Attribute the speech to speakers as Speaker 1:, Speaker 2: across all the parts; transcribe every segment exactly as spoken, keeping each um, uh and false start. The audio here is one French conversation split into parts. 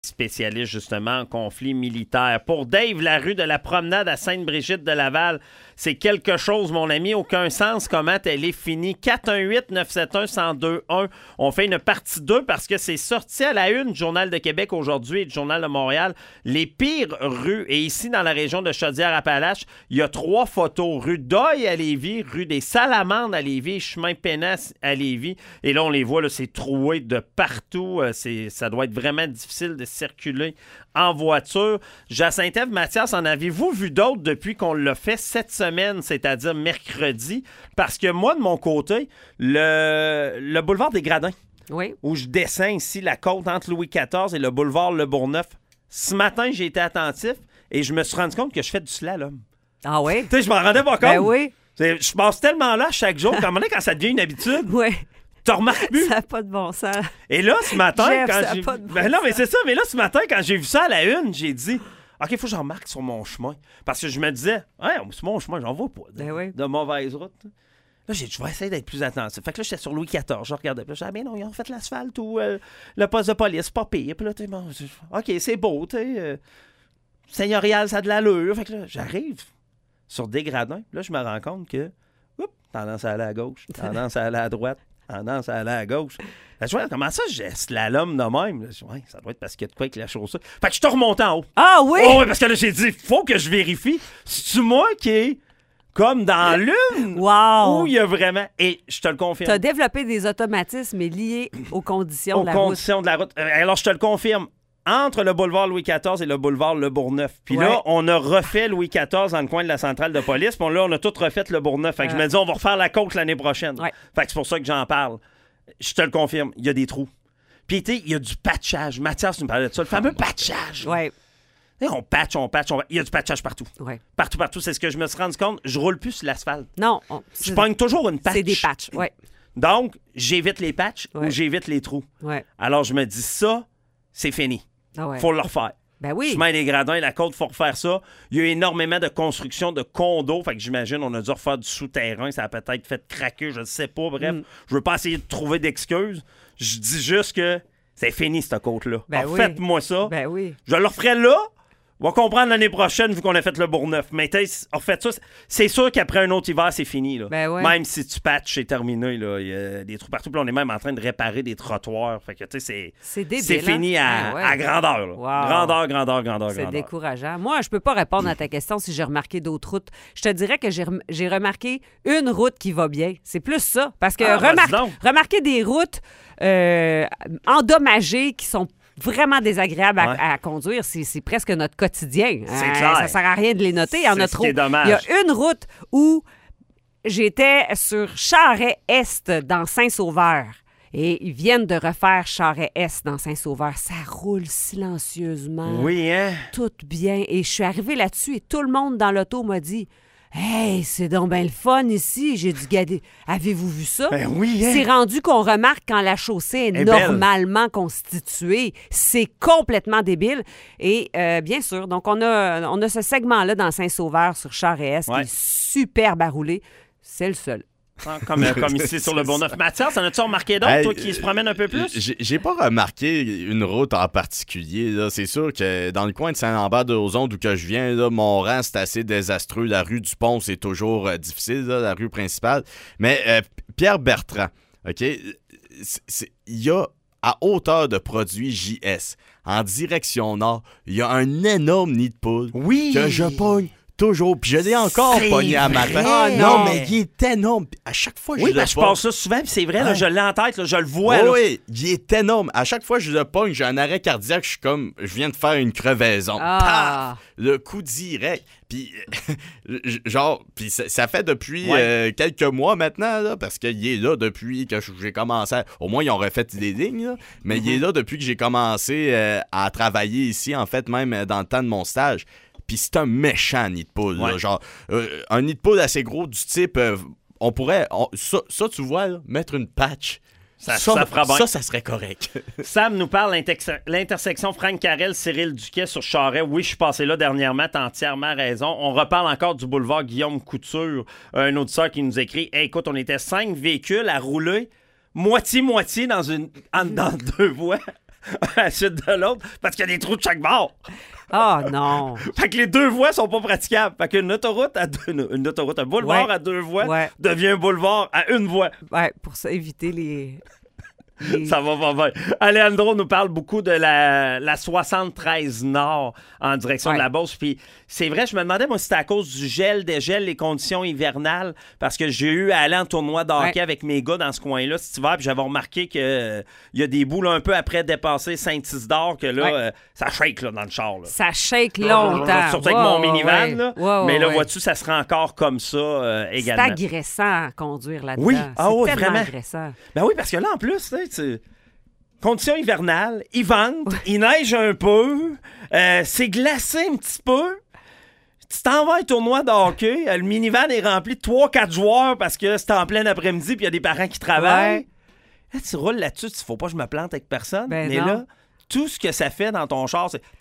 Speaker 1: spécialiste justement en conflit militaire. Pour Dave, la rue de la Promenade à Sainte-Brigitte de Laval, c'est quelque chose, mon ami, aucun sens comment elle est finie. quatre un huit neuf sept un un zéro deux un. On fait une partie deux parce que c'est sorti à la une du Journal de Québec aujourd'hui et du Journal de Montréal. Les pires rues. Et ici, dans la région de Chaudière-Appalaches, il y a trois photos. Rue d'Oeil à Lévis, rue des Salamandres à Lévis, chemin Pénasse à Lévis. Et là, on les voit, là, c'est troué de partout. C'est, ça doit être vraiment difficile de circuler en voiture. Jacinthe Mathias, en avez-vous vu d'autres depuis qu'on l'a fait cette semaine, c'est-à-dire mercredi? Parce que moi, de mon côté, le, le boulevard des Gradins,
Speaker 2: oui.
Speaker 1: où je descends ici la côte entre Louis quatorze et le boulevard Le Bourgneuf, ce matin, j'ai été attentif et je me suis rendu compte que je fais du slalom.
Speaker 2: Ah oui?
Speaker 1: Tu sais, je m'en rendais pas compte.
Speaker 2: Ben oui.
Speaker 1: C'est, je passe tellement là chaque jour, qu'à un moment donné, quand ça devient une habitude...
Speaker 2: Oui.
Speaker 1: Tu remarques plus.
Speaker 2: Ça n'a pas de bon sens.
Speaker 1: Et là, ce matin,
Speaker 2: Jeff,
Speaker 1: quand
Speaker 2: ça
Speaker 1: j'ai...
Speaker 2: a pas de bon
Speaker 1: ben non,
Speaker 2: sens.
Speaker 1: mais c'est ça. Mais là, ce matin, quand j'ai vu ça à la une, j'ai dit, OK, il faut que j'en remarque sur mon chemin. Parce que je me disais, ouais, c'est mon chemin, j'en vois pas. De,
Speaker 2: ben oui.
Speaker 1: de mauvaise route. Là, j'ai dit, je vais essayer d'être plus attentif. Fait que là, j'étais sur Louis quatorze, je regardais. Puis là, je disais, ah, ben non, ils ont fait l'asphalte ou euh, le poste de police, pas pire. Puis là, tu sais, bon, OK, c'est beau, tu sais. Euh, seigneurial, ça a de l'allure. Fait que là, j'arrive sur des gradins. Là, je me rends compte que, oups, tendance à aller à gauche, tendance à aller à droite. Tendance à aller à gauche. Là, je vois, comment ça, j'ai slalom de même? Là, je dis, ouais, ça doit être parce qu'il y a de quoi avec la chaussure. Fait que je te remonte en haut.
Speaker 2: Ah oui?
Speaker 1: Oh, oui, parce que là, j'ai dit, faut que je vérifie. C'est-tu moi qui est comme dans l'une?
Speaker 2: Wow!
Speaker 1: Où il y a vraiment... Et je te le confirme.
Speaker 2: Tu as développé des automatismes liés aux conditions
Speaker 1: aux
Speaker 2: de la
Speaker 1: conditions
Speaker 2: route.
Speaker 1: de la route. Euh, Alors, je te le confirme. Entre le boulevard Louis quatorze et le boulevard Le Bourgneuf. Puis
Speaker 2: ouais.
Speaker 1: là, on a refait Louis quatorze dans le coin de la centrale de police. Puis là, on a tout refait le Bourgneuf. Fait que
Speaker 2: euh...
Speaker 1: je me dis, on va refaire la côte l'année prochaine.
Speaker 2: Ouais.
Speaker 1: Fait que c'est pour ça que j'en parle. Je te le confirme, il y a des trous. Puis, tu sais, il y a du patchage. Mathias nous parlait de ça, le fameux patchage.
Speaker 2: Oui.
Speaker 1: On patch, on patch, on patch. Il y a du patchage partout.
Speaker 2: Ouais.
Speaker 1: Partout, partout. C'est ce que je me suis rendu compte. Je roule plus sur l'asphalte.
Speaker 2: Non. On...
Speaker 1: Je pogne toujours une patch.
Speaker 2: C'est des patchs, oui.
Speaker 1: Donc, j'évite les patchs
Speaker 2: ouais.
Speaker 1: ou j'évite les trous.
Speaker 2: Ouais.
Speaker 1: Alors, je me dis, ça, c'est fini.
Speaker 2: Ah ouais.
Speaker 1: Faut le refaire.
Speaker 2: Ben oui.
Speaker 1: Chemin des Gradins, la côte, il faut refaire ça. Il y a énormément de construction de condos. Fait que j'imagine, on a dû refaire du souterrain. Ça a peut-être fait craquer, je ne sais pas. Bref, mm. je veux pas essayer de trouver d'excuses. Je dis juste que c'est fini, cette côte-là.
Speaker 2: Ben oui.
Speaker 1: Faites-moi ça.
Speaker 2: Ben oui.
Speaker 1: Je le referai là. On va comprendre l'année prochaine vu qu'on a fait le Bourgneuf. Mais en fait, ça, c'est sûr qu'après un autre hiver, c'est fini. Là.
Speaker 2: Ben ouais.
Speaker 1: Même si tu patches, c'est terminé. Là. Il y a des trous partout. Puis on est même en train de réparer des trottoirs. Fait que, tu sais, c'est,
Speaker 2: c'est, débile,
Speaker 1: c'est fini
Speaker 2: hein?
Speaker 1: à,
Speaker 2: ah ouais.
Speaker 1: à grandeur. Là.
Speaker 2: Wow.
Speaker 1: Grandeur, grandeur, grandeur,
Speaker 2: c'est
Speaker 1: grandeur.
Speaker 2: décourageant. Moi, je peux pas répondre à ta question si j'ai remarqué d'autres routes. Je te dirais que j'ai, rem- j'ai remarqué une route qui va bien. C'est plus ça. Parce que
Speaker 1: ah,
Speaker 2: remar- remarquer des routes euh, endommagées qui sont vraiment désagréable à,
Speaker 1: ouais.
Speaker 2: à conduire. C'est, c'est presque notre quotidien.
Speaker 1: C'est
Speaker 2: euh,
Speaker 1: clair.
Speaker 2: Ça sert à rien de les noter. Il y en a trop.
Speaker 1: C'est dommage.
Speaker 2: Il y a une route où j'étais sur Charest-Est dans Saint-Sauveur. Et ils viennent de refaire Charest-Est dans Saint-Sauveur. Ça roule silencieusement.
Speaker 1: Oui, hein?
Speaker 2: Tout bien. Et je suis arrivée là-dessus et tout le monde dans l'auto m'a dit... Hey, c'est donc bien le fun ici. J'ai dû garder. Avez-vous vu ça?
Speaker 1: Ben oui, hein?
Speaker 2: C'est rendu qu'on remarque quand la chaussée est, est normalement belle. Constituée. C'est complètement débile. Et euh, bien sûr, donc on a, on a ce segment-là dans Saint-Sauveur sur Charest ouais. qui est superbe à rouler. C'est le seul.
Speaker 1: Comme, euh, comme ici sur le Bourgneuf. Mathias, en as-tu remarqué d'autres, hey, toi, qui se promènent un peu plus?
Speaker 3: J'ai, j'ai pas remarqué une route en particulier. Là. C'est sûr que dans le coin de Saint-Lambert-de-Lauzon, d'où que je viens, là, mon rang, c'est assez désastreux. La rue du Pont, c'est toujours euh, difficile, là, la rue principale. Mais euh, Pierre Bertrand, OK, il y a à hauteur de produit J S, en direction nord, il y a un énorme nid de poule
Speaker 1: oui.
Speaker 3: que je pogne. Toujours. Puis je l'ai encore
Speaker 1: c'est
Speaker 3: pogné à matin.
Speaker 1: Ah
Speaker 3: non, mais il est énorme. À chaque fois, je
Speaker 1: oui,
Speaker 3: le pogne.
Speaker 1: Oui, je passe ça souvent, puis c'est vrai, là, je l'ai en tête, là, je le vois.
Speaker 3: Oui,
Speaker 1: là.
Speaker 3: oui, il est énorme. À chaque fois que je le pogne, j'ai un arrêt cardiaque, je suis comme, je viens de faire une crevaison.
Speaker 2: Ah.
Speaker 3: Paf! Le coup direct. Puis, genre, puis ça, ça fait depuis
Speaker 1: ouais.
Speaker 3: euh, quelques mois maintenant, là, parce qu'il est là depuis que j'ai commencé. À... Au moins, ils ont refait des lignes, là, mais mm-hmm. il est là depuis que j'ai commencé euh, à travailler ici, en fait, même dans le temps de mon stage. Puis c'est un méchant nid de poule.
Speaker 1: Ouais.
Speaker 3: Là, genre, euh, un nid de poule assez gros du type... Euh, on pourrait... On, ça, ça, tu vois, là, mettre une patch.
Speaker 1: Ça,
Speaker 3: ça,
Speaker 1: ça, fera bien.
Speaker 3: ça, ça serait correct.
Speaker 1: Sam nous parle de l'intersection Franck Carrel, Cyril Duquet sur Charest. Oui, je suis passé là dernièrement, t'as entièrement raison. On reparle encore du boulevard Guillaume Couture. Un auditeur qui nous écrit hey, « Écoute, on était cinq véhicules à rouler moitié-moitié dans, une, dans deux voies. » à la suite de l'autre parce qu'il y a des trous de chaque bord.
Speaker 2: Oh non!
Speaker 1: Fait que les deux voies sont pas praticables. Fait qu'une autoroute à deux, une autoroute, un boulevard
Speaker 2: ouais.
Speaker 1: à deux voies
Speaker 2: ouais.
Speaker 1: devient un boulevard à une voie.
Speaker 2: Ouais, pour ça, éviter les... les...
Speaker 1: Ça va pas bien. Alejandro nous parle beaucoup de la, la soixante-treize Nord en direction
Speaker 2: ouais.
Speaker 1: de la Beauce. Puis c'est vrai, je me demandais, moi, si c'était à cause du gel, des gels, les conditions hivernales, parce que j'ai eu à aller en tournoi de hockey ouais. avec mes gars dans ce coin-là cet hiver, puis j'avais remarqué qu'il euh, y a des boules un peu après dépasser Saint-Isidore, que là, ouais. euh, ça shake là, dans le char. Là.
Speaker 2: Ça shake longtemps.
Speaker 1: Surtout
Speaker 2: wow,
Speaker 1: avec mon minivan,
Speaker 2: ouais.
Speaker 1: là.
Speaker 2: Wow,
Speaker 1: mais là,
Speaker 2: ouais.
Speaker 1: vois-tu, ça sera encore comme ça euh, également.
Speaker 2: C'est agressant à conduire là-dedans.
Speaker 1: Oui,
Speaker 2: c'est
Speaker 1: ah, oui
Speaker 2: tellement
Speaker 1: vraiment.
Speaker 2: agressant.
Speaker 1: Ben oui, parce que là, en plus, tu conditions hivernales, il vente, il neige un peu, euh, c'est glacé un petit peu. Tu t'en vas à un tournoi de hockey, le minivan est rempli de trois quatre joueurs parce que c'est en plein après-midi puis il y a des parents qui travaillent. Ouais. Là, tu roules là-dessus, il faut pas que je me plante avec personne.
Speaker 2: Ben
Speaker 1: mais
Speaker 2: non.
Speaker 1: là, tout ce que ça fait dans ton char, c'est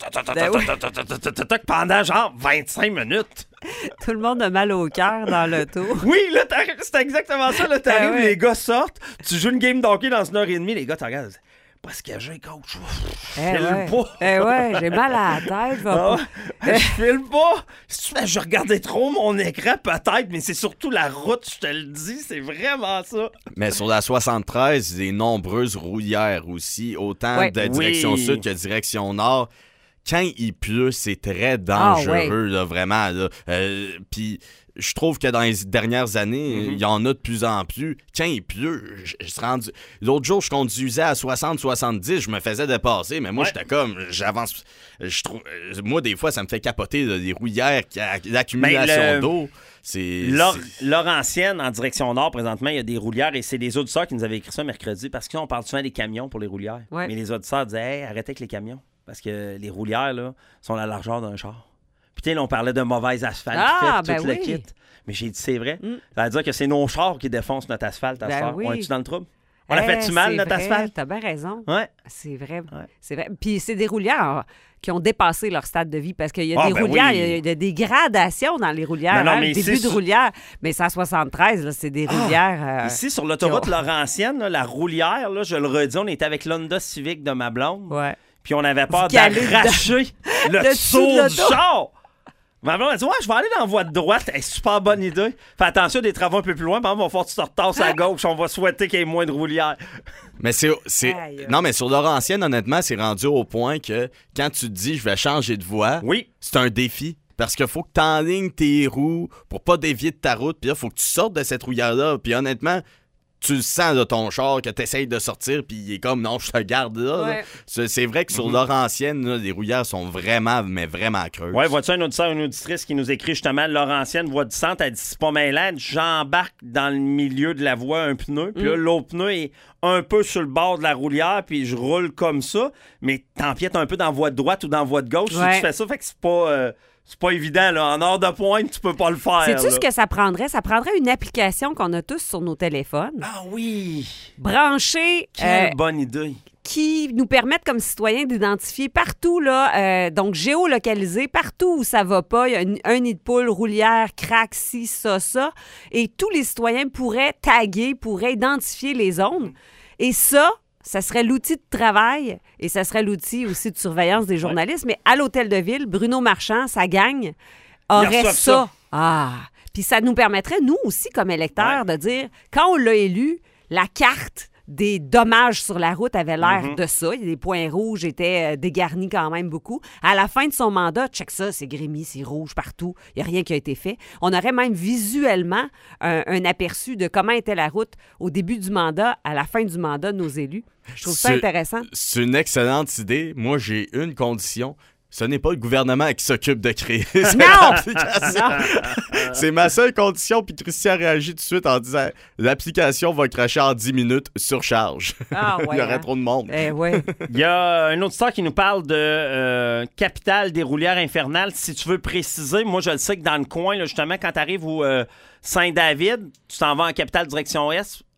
Speaker 1: pendant genre vingt-cinq minutes.
Speaker 2: Tout le monde a mal au cœur dans l'auto.
Speaker 1: Oui, là, c'est exactement ça. Là, t'arrives,
Speaker 2: ben ouais.
Speaker 1: les gars sortent, tu joues une game d'hockey dans une heure et demie, les gars, tu regardes, pas ce que j'ai, coach. Je
Speaker 2: eh
Speaker 1: file
Speaker 2: ouais.
Speaker 1: pas.
Speaker 2: Eh ouais, j'ai mal à la tête.
Speaker 1: Ah, je file pas. Si je regardais trop mon écran, peut-être, mais c'est surtout la route, je te le dis, c'est vraiment ça.
Speaker 3: Mais sur la soixante-treize, des nombreuses rouillères aussi, autant
Speaker 2: ouais.
Speaker 3: de direction
Speaker 1: oui.
Speaker 3: sud que direction nord. Quand il pleut, c'est très dangereux,
Speaker 2: ah, ouais.
Speaker 3: là, vraiment. Là. Euh, puis je trouve que dans les dernières années, il mm-hmm. y en a de plus en plus. Quand il pleut, je, je suis rendu... L'autre jour, je conduisais à soixante soixante-dix, je me faisais dépasser, mais moi, ouais. j'étais comme... J'avance... Je trouve... Moi, des fois, ça me fait capoter là, des rouillères, l'accumulation le... d'eau. C'est...
Speaker 1: Laure... Laurentienne, en direction nord, présentement, il y a des roulières, et c'est les auditeurs qui nous avaient écrit ça mercredi, parce qu'on parle souvent des camions pour les roulières. Ouais. Mais les auditeurs disaient, hey, arrêtez avec les camions. Parce que les roulières, là, sont la largeur d'un char. Puis, tu sais, on parlait de mauvais asphalte.
Speaker 2: Ah,
Speaker 1: fait,
Speaker 2: ben
Speaker 1: tout
Speaker 2: oui.
Speaker 1: le kit. Mais j'ai dit, c'est vrai.
Speaker 2: Mm.
Speaker 1: Ça veut dire que c'est nos chars qui défoncent notre asphalte à
Speaker 2: ben
Speaker 1: ce soir.
Speaker 2: oui.
Speaker 1: On est-tu dans le trouble? On
Speaker 2: eh,
Speaker 1: a fait-tu mal, notre
Speaker 2: vrai.
Speaker 1: asphalte?
Speaker 2: T'as bien raison.
Speaker 1: Ouais.
Speaker 2: C'est vrai.
Speaker 1: Ouais.
Speaker 2: C'est vrai. Puis, c'est des roulières qui ont dépassé leur stade de vie parce qu'il y a
Speaker 1: ah,
Speaker 2: des
Speaker 1: ben
Speaker 2: roulières,
Speaker 1: oui.
Speaker 2: il y a, il y a des gradations dans les roulières.
Speaker 1: Non, non,
Speaker 2: hein,
Speaker 1: mais
Speaker 2: le début
Speaker 1: ici,
Speaker 2: de roulière, mais c'est à soixante-treize, là, c'est des roulières.
Speaker 1: Ah,
Speaker 2: euh,
Speaker 1: ici, sur l'autoroute Laurentienne, là, la roulière, là, je le redis, on était avec l'Honda Civic de ma blonde.
Speaker 2: Ouais.
Speaker 1: Puis on avait peur d'arracher le, le saut du char. Ma blonde a dit, ouais, je vais aller dans la voie de droite. Hey, super bonne idée. Fais attention, des travaux un peu plus loin. Par exemple, on va faire que tu te retasses à gauche. On va souhaiter qu'il y ait moins de roulières.
Speaker 3: Mais c'est. c'est... Non, mais sur Laurentienne, honnêtement, c'est rendu au point que quand tu te dis, je vais changer de voie,
Speaker 1: oui.
Speaker 3: c'est un défi. Parce qu'il faut que tu enlignes tes roues pour pas dévier de ta route. Puis là, il faut que tu sortes de cette rouillère-là. Puis honnêtement, tu le sens de ton char que tu essayes de sortir, puis il est comme, non, je te garde là.
Speaker 2: Ouais.
Speaker 3: là. C'est, c'est vrai que sur
Speaker 1: mm-hmm.
Speaker 3: Laurentienne, là, les rouillères sont vraiment, mais vraiment creuses.
Speaker 1: Ouais, vois-tu un auditeur, une auditrice qui nous écrit justement, Laurentienne, voie du centre, elle dit, c'est pas mêlant, j'embarque dans le milieu de la voie un pneu, puis mm. là, l'autre pneu est un peu sur le bord de la roulière, puis je roule comme ça, mais t'empiètes un peu dans la voie de droite ou dans la voie de gauche
Speaker 2: ouais.
Speaker 1: si tu fais ça, fait que c'est pas... Euh... C'est pas évident, là. En heure de pointe, tu peux pas le faire.
Speaker 2: Sais-tu
Speaker 1: là.
Speaker 2: ce que ça prendrait? Ça prendrait une application qu'on a tous sur nos téléphones.
Speaker 1: Ah oui!
Speaker 2: Branchée.
Speaker 1: Quelle
Speaker 2: euh,
Speaker 1: bonne idée!
Speaker 2: Qui nous permettent, comme citoyens, d'identifier partout, là, euh, donc géolocaliser, partout où ça va pas. Il y a un, un nid de poule, roulière, crack, ci, ça, ça. Et tous les citoyens pourraient taguer, pourraient identifier les zones. Et ça... ça serait l'outil de travail et ça serait l'outil aussi de surveillance des journalistes. Ouais. Mais à l'Hôtel de Ville, Bruno Marchand, sa gang, aurait ça. ça. Ah! Puis ça nous permettrait, nous aussi, comme électeurs, ouais. de dire, quand on l'a élu, la carte des dommages sur la route avait l'air mm-hmm. de ça. Les points rouges étaient dégarnis quand même beaucoup. À la fin de son mandat, check ça, c'est grémis, c'est rouge partout. Il n'y a rien qui a été fait. On aurait même visuellement un, un aperçu de comment était la route au début du mandat, à la fin du mandat de nos élus. Je trouve ça
Speaker 3: c'est,
Speaker 2: intéressant.
Speaker 3: C'est une excellente idée. Moi, j'ai une condition. Ce n'est pas le gouvernement qui s'occupe de créer cette
Speaker 2: non!
Speaker 3: application. C'est ma seule condition, puis Christian réagit tout de suite en disant « L'application va cracher en dix minutes, surcharge.
Speaker 2: Ah, ouais, »
Speaker 3: Il y aurait
Speaker 2: hein?
Speaker 3: trop de monde.
Speaker 2: Eh ouais.
Speaker 1: Il y a un auditeur qui nous parle de euh, capitale des roulières infernales. Si tu veux préciser, moi, je le sais que dans le coin, là, justement, quand tu arrives au euh, Saint-David, tu t'en vas en capitale direction Est,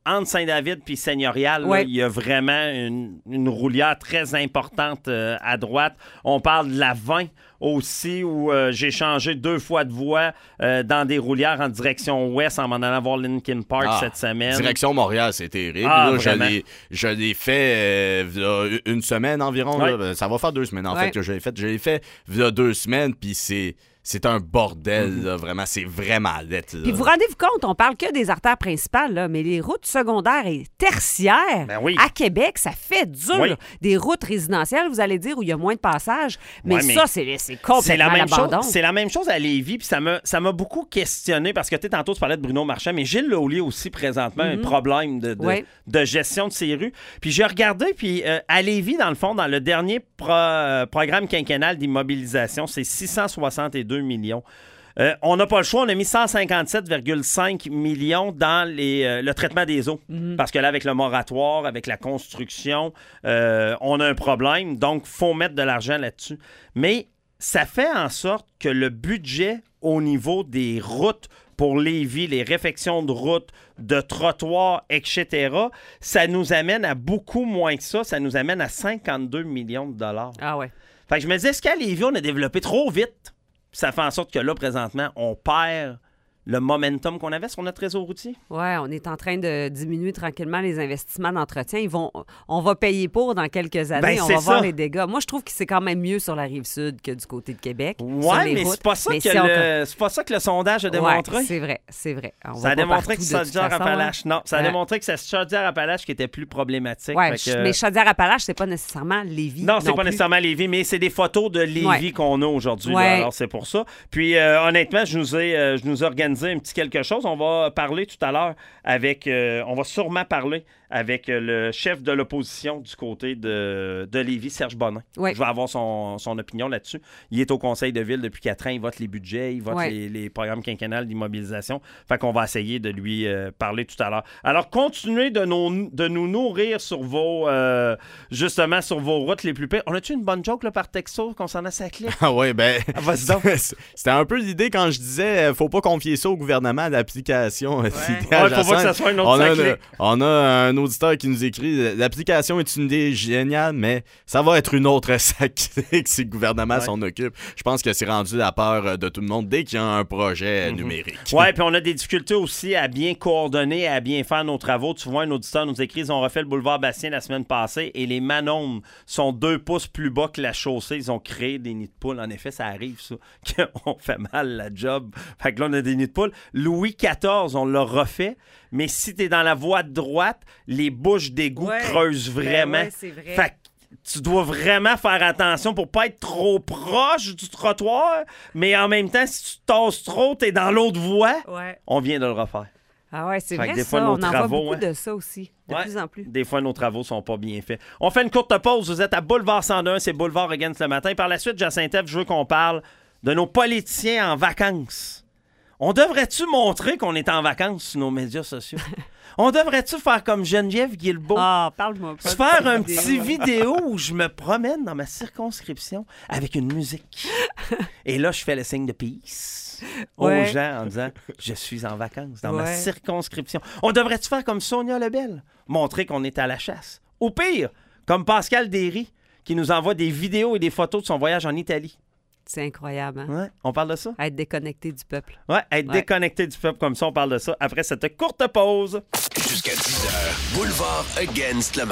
Speaker 1: entre Saint-David puis Seigneurial,
Speaker 2: ouais.
Speaker 1: là, il y a vraiment une, une roulière très importante euh, à droite. On parle de la vingt aussi, où euh, j'ai changé deux fois de voie euh, dans des roulières en direction ouest en m'en allant voir Linkin Park
Speaker 3: ah,
Speaker 1: cette semaine.
Speaker 3: Direction Montréal, c'est terrible.
Speaker 1: Ah,
Speaker 3: là, je, l'ai, je l'ai fait euh, une semaine environ.
Speaker 1: Ouais.
Speaker 3: Là. Ça va faire deux semaines, en
Speaker 2: ouais.
Speaker 3: fait, que je l'ai fait. Je l'ai fait il y a deux semaines, puis c'est... C'est un bordel, mm-hmm. là, vraiment. C'est vraiment laid.
Speaker 2: Puis vous rendez-vous compte, on parle que des artères principales, là, mais les routes secondaires et tertiaires
Speaker 1: ben oui.
Speaker 2: à Québec, ça fait dur.
Speaker 1: Oui.
Speaker 2: Des routes résidentielles, vous allez dire, où il y a moins de passages. Mais,
Speaker 1: ouais, mais
Speaker 2: ça, c'est, c'est complètement
Speaker 1: c'est la même
Speaker 2: l'abandon.
Speaker 1: chose. C'est la même chose à Lévis, puis ça m'a, ça m'a beaucoup questionné, parce que tu sais, tantôt, tu parlais de Bruno Marchand, mais Gilles Laulier aussi, présentement, mm-hmm. un problème de, de, oui. de gestion de ses rues. Puis j'ai regardé, puis euh, à Lévis, dans le fond, dans le dernier pro, euh, programme quinquennal d'immobilisation, c'est six cent soixante-deux millions. Euh, on n'a pas le choix, on a mis cent cinquante-sept virgule cinq millions dans les, euh, le traitement des eaux. Mm-hmm. Parce que là, avec le moratoire, avec la construction, euh, on a un problème. Donc, il faut mettre de l'argent là-dessus. Mais ça fait en sorte que le budget au niveau des routes pour Lévis, les réfections de routes, de trottoirs, et cetera, ça nous amène à beaucoup moins que ça. Ça nous amène à cinquante-deux millions de dollars.
Speaker 2: Ah ouais.
Speaker 1: Fait que je me disais, est-ce qu'à Lévis, on a développé trop vite? Ça fait en sorte que là, présentement, on perd le momentum qu'on avait sur notre réseau routier.
Speaker 2: Oui, on est en train de diminuer tranquillement les investissements d'entretien. Ils vont, on va payer pour dans quelques années.
Speaker 1: Ben,
Speaker 2: on
Speaker 1: c'est
Speaker 2: va
Speaker 1: ça.
Speaker 2: voir les dégâts. Moi, je trouve que c'est quand même mieux sur la Rive-Sud que du côté de Québec.
Speaker 1: Oui, mais
Speaker 2: routes.
Speaker 1: c'est pas, ça
Speaker 2: mais
Speaker 1: que
Speaker 2: si
Speaker 1: le...
Speaker 2: on...
Speaker 1: c'est pas ça que le sondage a démontré.
Speaker 2: Ouais, c'est vrai, c'est vrai. On
Speaker 1: ça a démontré que Chaudière-Appalaches... Non, ça a
Speaker 2: ouais.
Speaker 1: démontré que c'est Chaudière-Appalaches qui était plus problématique.
Speaker 2: Oui,
Speaker 1: que...
Speaker 2: mais Chaudière-Appalaches, c'est pas nécessairement Lévis.
Speaker 1: Non, c'est
Speaker 2: non
Speaker 1: pas
Speaker 2: plus.
Speaker 1: nécessairement Lévis, mais c'est des photos de Lévis ouais. qu'on a aujourd'hui.
Speaker 2: Ouais.
Speaker 1: Là, alors, c'est pour ça. Puis, euh, honnêtement, je nous ai, euh, je nous ai organisé un petit quelque chose. On va parler tout à l'heure avec... Euh, on va sûrement parler avec euh, le chef de l'opposition du côté de, de Lévis, Serge Bonin.
Speaker 2: Ouais.
Speaker 1: Je vais avoir son, son opinion là-dessus. Il est au conseil de ville depuis quatre ans. Il vote les budgets, il vote
Speaker 2: ouais.
Speaker 1: les, les programmes quinquennales d'immobilisation. Fait qu'on va essayer de lui euh, parler tout à l'heure. Alors, continuez de nous, de nous nourrir sur vos... Euh, justement, sur vos routes les plus pires. On a-tu une bonne joke là, par texto concernant sa clé?
Speaker 3: Ah oui, ben...
Speaker 1: Ah, vas-y donc.
Speaker 3: C'était un peu l'idée quand je disais faut pas confier ça au gouvernement, l'application.
Speaker 1: Ouais. Ouais, faut pas que ça soit une autre
Speaker 3: on, a,
Speaker 1: clé.
Speaker 3: on a un auditeur qui nous écrit l'application est une idée géniale, mais ça va être une autre saclée si le gouvernement ouais. s'en occupe. Je pense que c'est rendu la peur de tout le monde dès qu'il y a un projet mm-hmm. numérique.
Speaker 1: Oui, puis on a des difficultés aussi à bien coordonner, à bien faire nos travaux. Tu vois, un auditeur nous écrit ils ont refait le boulevard Bastien la semaine passée et les Manomes sont deux pouces plus bas que la chaussée. Ils ont créé des nids de poules. En effet, ça arrive, ça, qu'on fait mal la job. Fait que là, on a des nids de poules. Louis quatorze, on l'a refait, mais si t'es dans la voie de droite, les bouches d'égout ouais, creusent vraiment.
Speaker 2: Ben ouais, c'est vrai.
Speaker 1: Fait que tu dois vraiment faire attention pour pas être trop proche du trottoir, mais en même temps, si tu tasses trop, t'es dans l'autre voie.
Speaker 2: Ouais.
Speaker 1: On vient de le refaire.
Speaker 2: Ah ouais, c'est
Speaker 1: fait
Speaker 2: vrai
Speaker 1: des
Speaker 2: ça.
Speaker 1: fois, nos
Speaker 2: on
Speaker 1: travaux,
Speaker 2: en voit beaucoup
Speaker 1: hein.
Speaker 2: de ça aussi, de
Speaker 1: ouais.
Speaker 2: plus en plus.
Speaker 1: Des fois, nos travaux sont pas bien faits. On fait une courte pause. Vous êtes à Boulevard cent un, c'est Boulevard Against le matin. Par la suite, Jacinthe, je veux qu'on parle de nos politiciens en vacances. On devrait-tu montrer qu'on est en vacances sur nos médias sociaux? On devrait-tu faire comme Geneviève Guilbeault?
Speaker 2: Ah, parle-moi pas.
Speaker 1: Se faire un petit vidéo où je me promène dans ma circonscription avec une musique. Et là, je fais le signe de peace ouais. aux gens en disant « Je suis en vacances dans ouais. ma circonscription. » On devrait-tu faire comme Sonia Lebel? Montrer qu'on est à la chasse. Ou pire, comme Pascal Derry, qui nous envoie des vidéos et des photos de son voyage en Italie.
Speaker 2: C'est incroyable. Hein?
Speaker 1: Ouais, on parle de ça?
Speaker 2: Être déconnecté du peuple.
Speaker 1: Ouais, être
Speaker 2: ouais.
Speaker 1: déconnecté du peuple, comme ça, on parle de ça après cette courte pause.
Speaker 4: Jusqu'à dix heures, Boulevard Against le matin.